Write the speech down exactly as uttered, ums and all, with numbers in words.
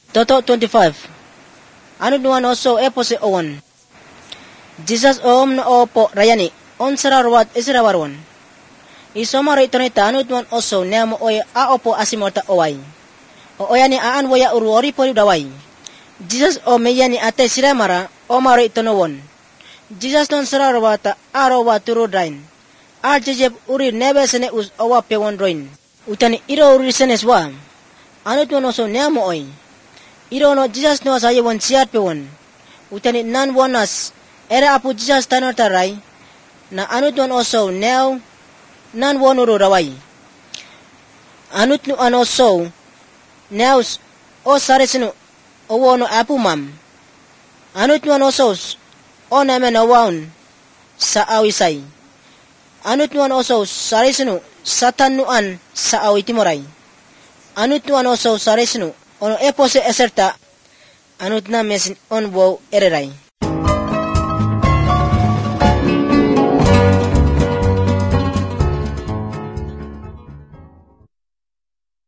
Toto twenty-five. Anod nuan oso epose owan. Jesus om na opo rayani. On sararwat isirawarwan. Isomaro ito nita anod nuan oso neamo oy a opo asimorta oway. O oyani aan waya uruori poli daway. Jesus o meyani ate siramara o maro ito nuwan. Jesus non sararwata arawa turudain. Ar jejeb uri nebe sene us owa pewon roin. Utani iro uri senes wa. Anod nuan oso neamo oy. Iro no Jesus no asaye won siat pewon. Utani nan wonas era apu Jesus tanor taray na anut nuan oso neo nan wonuro raway. Anut nuan oso neos o saresino o wono apu mam. Anut nuan osos o namen awaun sa awisay. Anut nuan oso saresino satan nuan sa awitimoray. Anut nuan oso saresino ono epose eserta anut na mesin on wow ereray.